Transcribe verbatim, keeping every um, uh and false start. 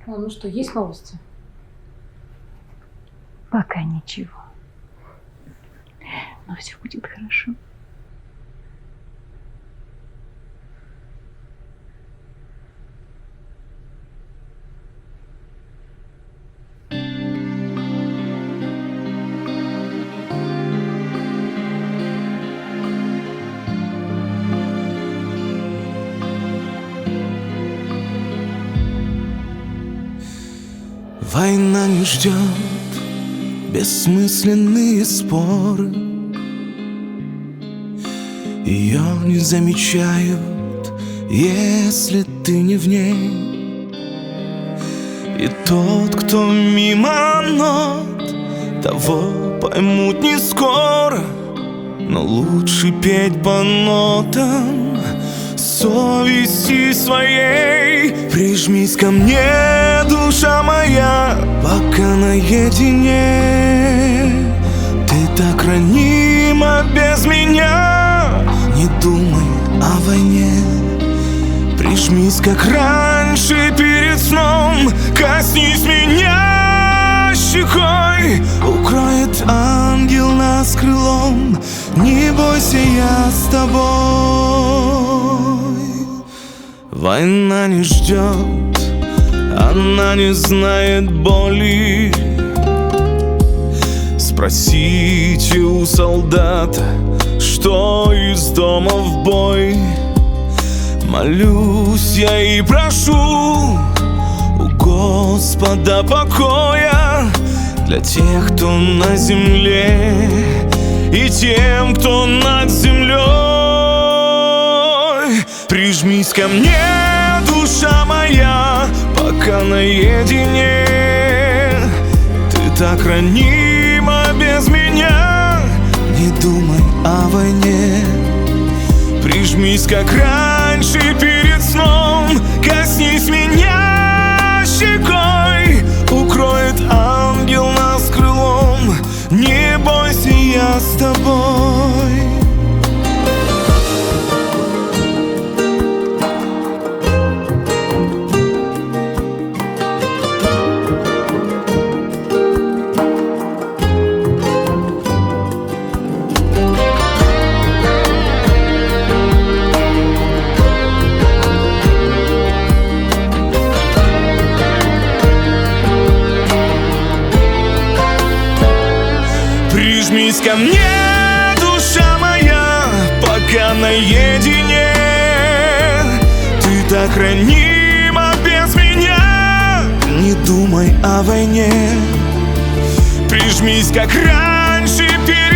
Ну, ну что, есть новости? Пока ничего. Но все будет хорошо. Война не ждет бессмысленные споры. Ее не замечают, если ты не в ней. И тот, кто мимо нот, того поймут не скоро. Но лучше петь по нотам совести своей. Прижмись ко мне, душа моя, пока наедине. Ты так ранима без меня. Не думай о войне. Прижмись, как раньше перед сном. Коснись меня щекой. Укроет ангел нас крылом. Не бойся, я с тобой. Война не ждет, она не знает боли. Спросите у солдата, что из дома в бой. Молюсь я и прошу у Господа покоя для тех, кто на земле, и тем, кто над землей. Прижмись ко мне, душа моя, пока наедине. Ты так ранима без меня. Не думай о войне. Прижмись, как раньше перед сном. Коснись меня щекой. Укроет ангел нас крылом. Не бойся, я с тобой. Прижмись ко мне, душа моя, пока наедине. Ты так ранима без меня. Не думай о войне. Прижмись, как раньше перед